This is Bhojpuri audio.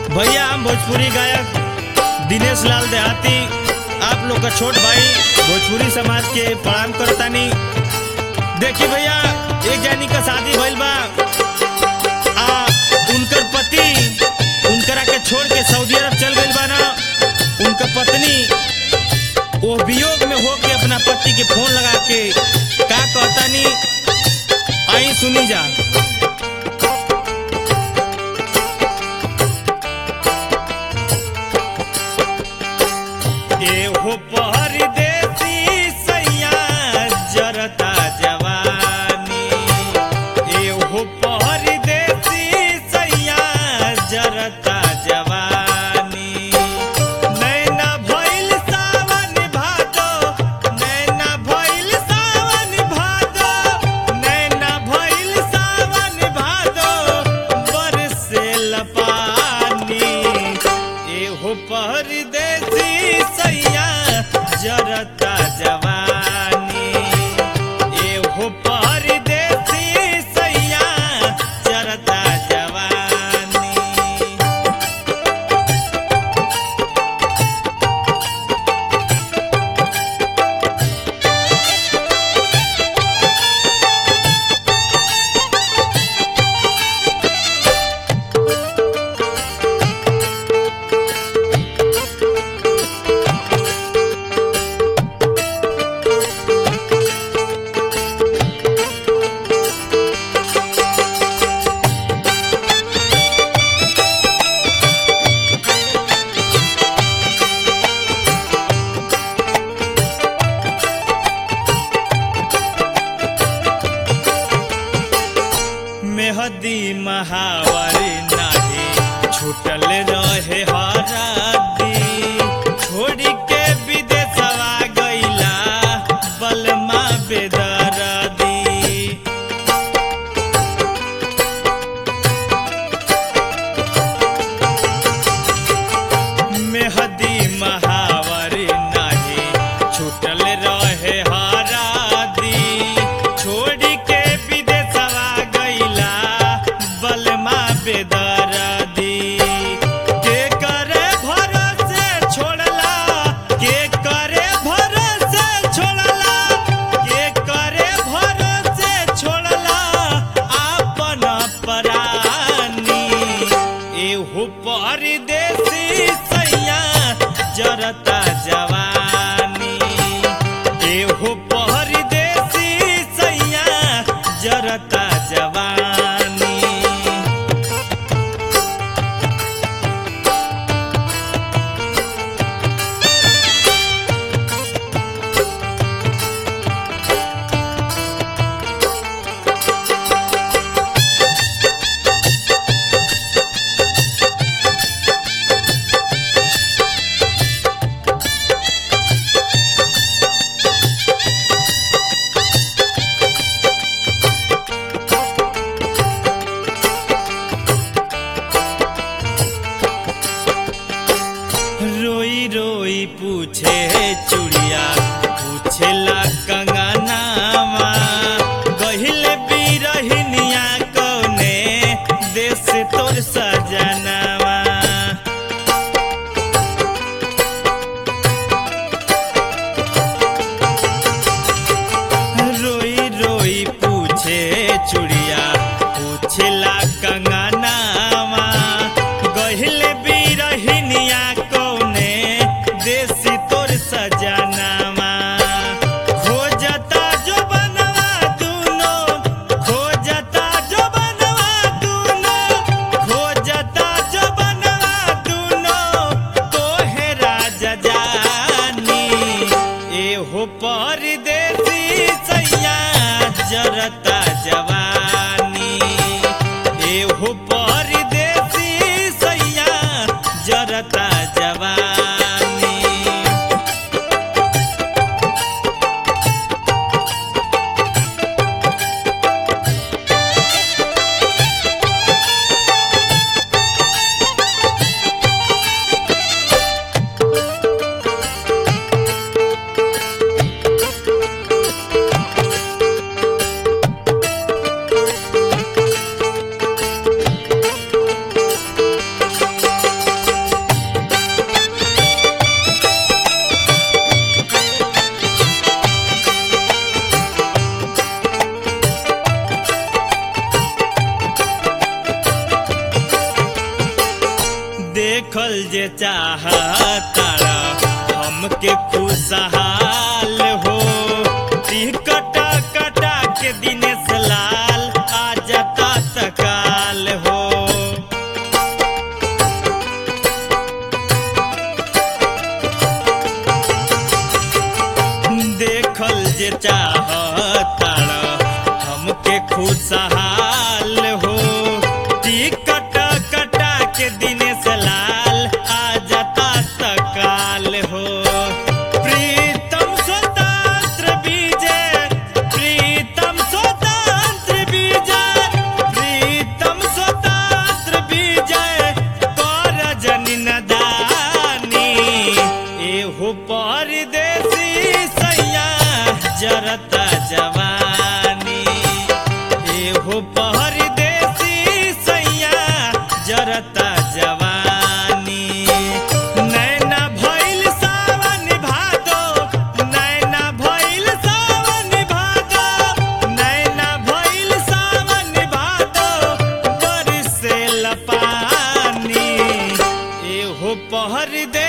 भैया हम भोजपुरी गायक दिनेश लाल देहाती आप लोग का छोट भाई भोजपुरी समाज के प्रणाम करतानी। देखी भैया एक जानी का शादी भइल बा उनकर पति उनकरा के छोड़ के सऊदी अरब चल गइल बा ना। उनकर पत्नी वो वियोग में होके अपना पति के फोन लगा के का कहतानी आई सुनी जा। हो परदेसी सैया जरता जवानी, हो परदेसी सैया जरता जवानी। नैना भइल सावन भादो, नैना भइल सावन भादो, नैना भइल सावन भादो बरसेल पानी। हो परदेसी सैया जरता जवानी, हो परदेसी सैया जरता जवानी। मेहदी महावारी नाही छूटल रहे हरादी, छोड़ी के विदेशवा गईला बलमा बेदरदी। मेहदी महावारी नाही छूटल रहे हरादी, छोड़ी के विदेशवा गईला बलमा बेदरदी। के करे भरोसे छोड़ला, के करे भरोसे छोड़ला, के करे भरोसे छोड़ला आपन परानी। एहू परदेसी सैया जरता जवानी, एहू परदेसी सैया जरता जवानी। रोई रोई पूछे चुड़िया पूछेला कंगनावा, कहिल बिरहिनिया कौने देश तोर सजनावा। रोई रोई पूछे चुड़िया पूछेला कंगनावा, कहिल बिरहिनिया कौने देश तोर सजन। देखल जे चाहतारा हमके खुशहाल हो टिकटा कटा के दिनेश लाल आ जाता तकाल हो देखल जे चाहतारा हमके खुशहाल हो टिकट कटा के दिनेश लाल आ जाता तकाल हो प्रीतम स्वतंत्र विजय प्रीतम स्वतंत्र विजय प्रीतम स्वतंत्र विजय कर जनि नदानी एहो परदेसी सैया जरता जवानी एहो परदेसी सैया जरता जवानी नैना भइल सावन भादो नैना भइल सावन भादो नैना भइल सावन भादो बरसेल पानी एहो परदेसी